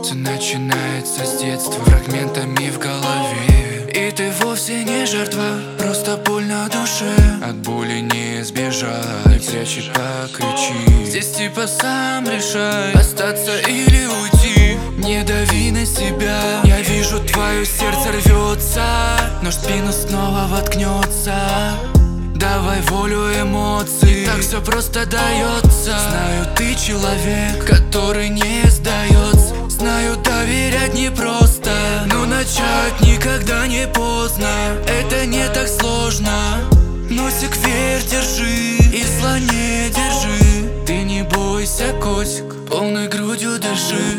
Все начинается с детства, фрагментами в голове. И ты вовсе не жертва, просто боль на душе. От боли не избежать, кричи, покричи. Здесь типа сам решай, остаться или уйти. Не дави на себя, я вижу, твое сердце рвется, но в спину снова воткнется. Давай волю эмоций, так все просто дается. Знаю, ты человек, который не сдается. Знаю, доверять непросто, но начать никогда не поздно. Это не так сложно. Носик вверх держи и зла не держи. Ты не бойся, котик, полной грудью дыши.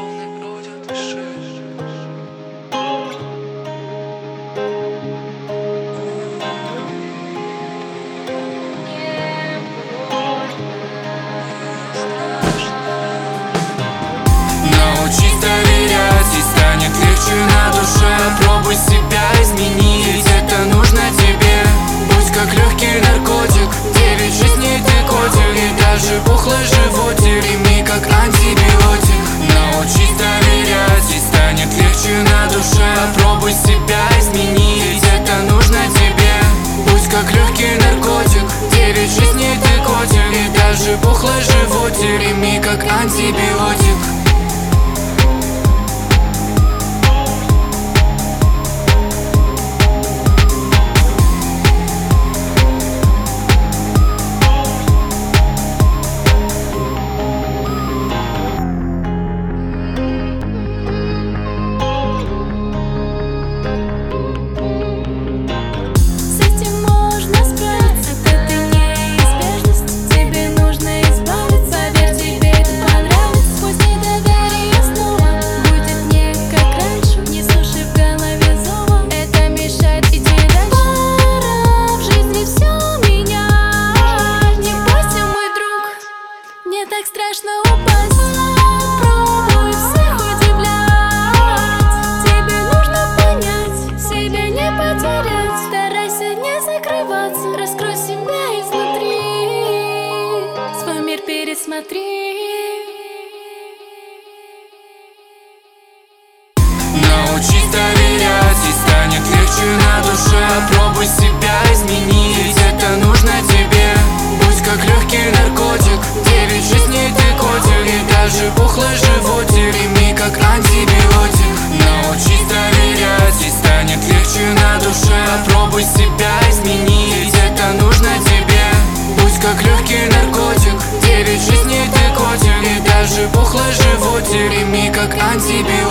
Научись доверять, и станет легче на душе. Попробуй себя изменить, это нужно тебе. Будь как легкий наркотик, 9 жизней ты котик. И даже пухлый животик, прими как антибиотик. Научись доверять, и станет легче на душе. Попробуй себя изменить, это нужно тебе. Будь как легкий наркотик, 9 жизней ты котик. И даже пухлый животик, прими как антибиотик. Так страшно упасть, пробуй всех удивлять. Тебе нужно понять, себя не потерять. Старайся не закрываться, раскрой себя изнутри. Свой мир пересмотри. Научись доверять, и станет легче на душе. Попробуй себя изменить, это нужно тебе. Будь как легкий наркотик, 9 жизней ты котик. И даже пухлый животик, прими как антибиотик. Научись доверять, и станет легче на душе. Попробуй себя изменить, это нужно тебе. Будь как легкий наркотик, 9 жизней ты котик. И даже пухлый животик, прими как антибиотик.